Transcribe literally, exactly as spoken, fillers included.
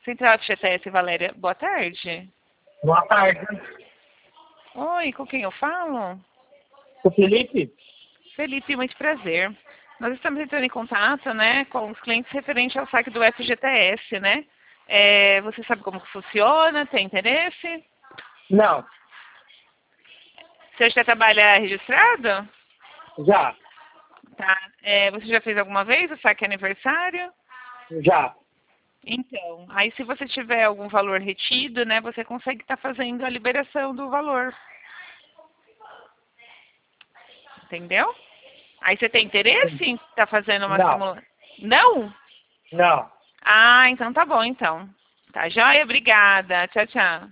Central F G T S, Valéria. Boa tarde. Boa tarde. Oi, com quem eu falo? O Felipe? Felipe, muito prazer. Nós estamos entrando em contato, né, com os clientes referentes ao saque do F G T S, né? É, você sabe como que funciona? Tem interesse? Não. Você já trabalha registrado? Já. Tá. É, você já fez alguma vez o saque aniversário? Já. Então, aí se você tiver algum valor retido, né, você consegue estar fazendo a liberação do valor. Entendeu? Aí você tem interesse em estar fazendo uma Não. simulação? Não? Não. Ah, então tá bom, então. Tá joia? Obrigada. Tchau, tchau.